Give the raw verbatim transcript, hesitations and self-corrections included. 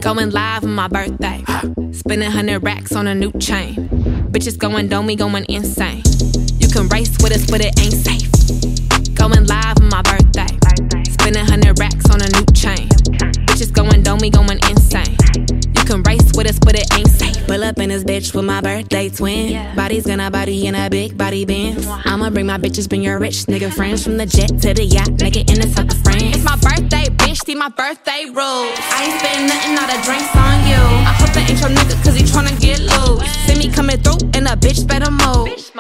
Going live on my birthday. Spending hundred racks on a new chain. Bitches going dome, me going insane. You can race with us, but it ain't safe. Going live on my birthday. Spending hundred racks on a new chain. Bitches going dome, me going insane. You can race with us, but it ain't safe. Pull up in this bitch with my birthday twin. Yeah. Body's gonna body in a big body Benz. I'ma bring my bitches, bring your rich nigga friends. From the jet to the yacht, make it in the south of France. It's my birthday, bitch, see my birthday rules. I ain't spending nothing, all the drinks on you. I hope that ain't your nigga, cause he tryna get loose. See me coming through, and a bitch better move.